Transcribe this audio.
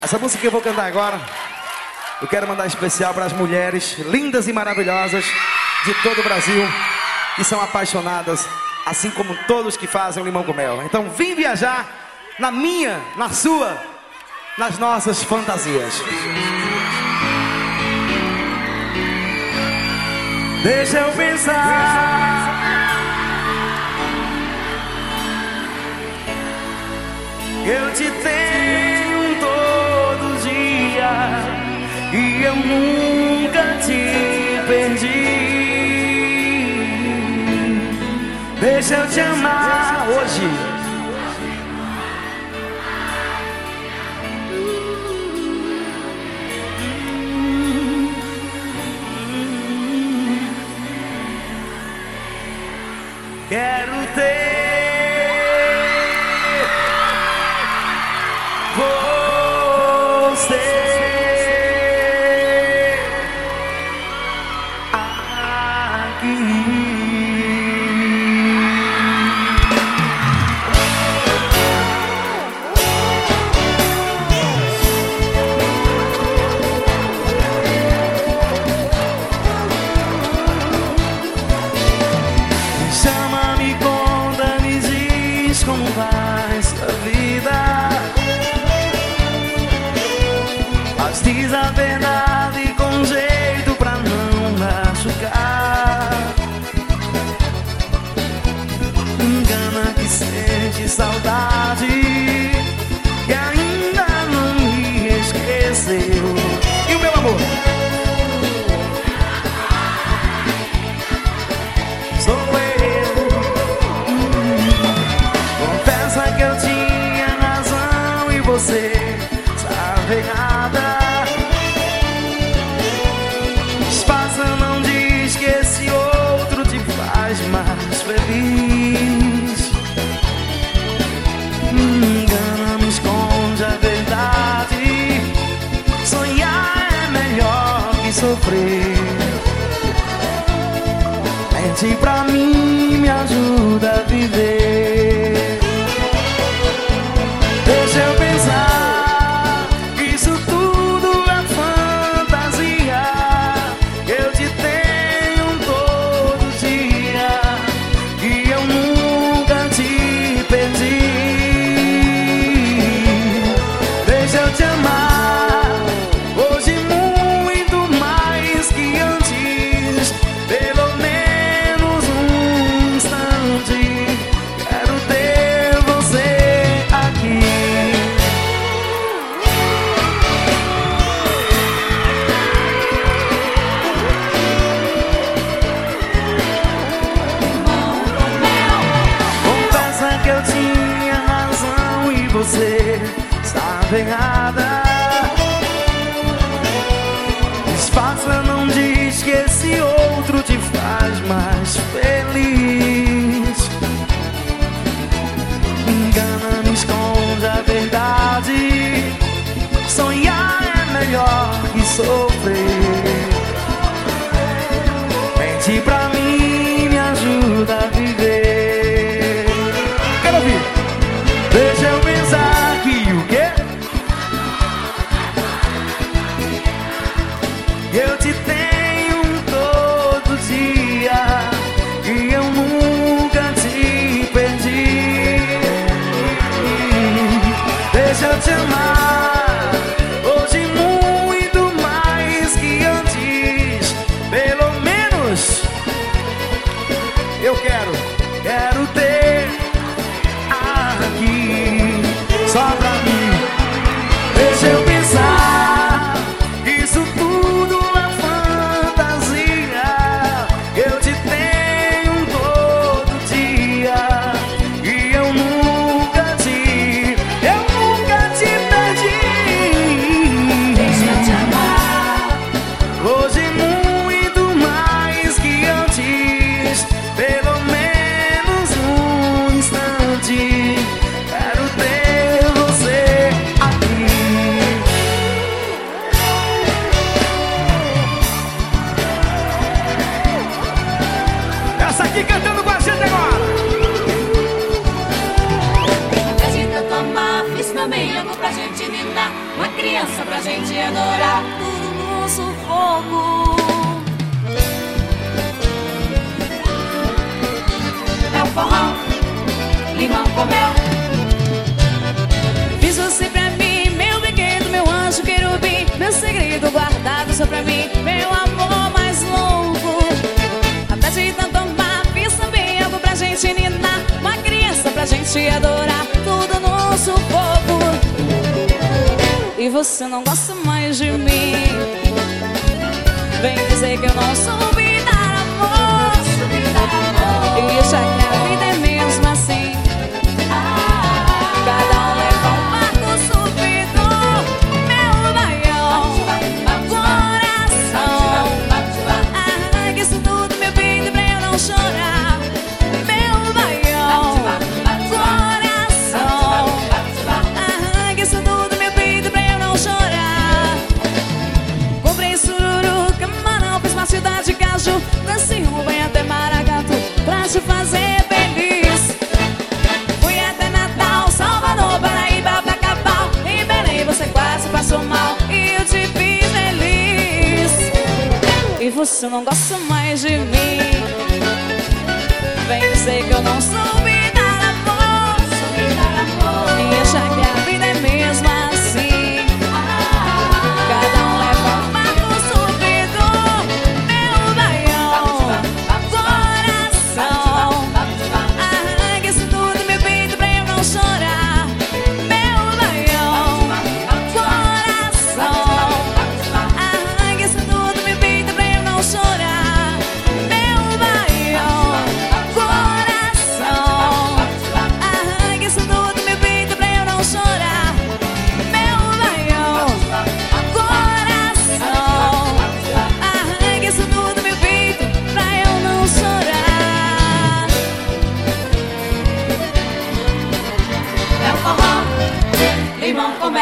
Essa música que eu vou cantar agora, eu quero mandar especial para as mulheres lindas e maravilhosas de todo o Brasil, que são apaixonadas, assim como todos que fazem o limão com mel. Então vem viajar na minha, na sua, nas nossas fantasias. Deixa eu pensar. Eu te tenho todo dia e eu nunca te perdi. Deixa eu te amar hoje. Quero ter você aqui. Chama-me, conta, me diz como vai sua vida. Mas diz a verdade com jeito pra não machucar. Engana que sente saudade e ainda não me esqueceu. E o meu amor? Sou eu. Confessa que eu tinha razão e você estava errada. Disfarça, não diz que esse outro te faz mais feliz. Engana, me esconde a verdade. Sonhar é melhor que sofrer. Mente pra mim, me ajuda a viver. Deixa eu pensar, isso tudo é fantasia. Eu te tenho todo dia e eu nunca te perdi. Deixa eu te amar hoje muito mais que antes. Pelo menos um instante, quero ter você aqui. Confessa que eu tinha razão e você estava errada. Disfarça, não diz que esse outro te faz mais feliz. Engana, me esconde a verdade. Sonhar é melhor que sofrer. Mente pra mim, me ajuda a viver. Quero ouvir. Deixa eu pensar que o quê? Eu te tenho todo dia e eu nunca te perdi. Deixa eu te amar hoje muito mais gente adorar tudo no sufoco. É o forró, limão com mel. Fiz você pra mim, meu brinquedo, meu anjo querubim, meu segredo guardado só pra mim, meu amor mais louco. Até de tanto amar, fiz também algo pra gente ninar, uma criança pra gente adorar tudo no sufoco. E você não gosta mais de mim, vem dizer que eu não soube dar amor, e achar que a vida é mesmo assim. Cada um leva um barco subidor, meu baião, coração. Arranque isso tudo, meu peito, pra eu não chorar. Meu baião, coração. Arranque isso tudo, meu peito, pra eu não chorar. Comprei sururu, camarão, fiz uma cidade de caju, dancei um banho até Maracatu pra te fazer feliz. Fui até Natal, Salvador, Paraíba, Bacabal, em Belém você quase passou mal e eu te fiz feliz. E você não gosta mais de mim, vem dizer que eu não soube dar amor, e achar que a vida é mesmo assim. Cada um leva um barco subidor, meu baião, coração. Arranque isso tudo, meu peito, pra eu não chorar. Meu baião, coração. Arranque isso tudo, meu peito, pra eu não chorar. Meu baião, coração. Arranque isso tudo, meu peito, pra eu não chorar. Meu baião, coração. Arranque isso tudo, meu peito, pra eu não chorar. É o forró, limão com mel.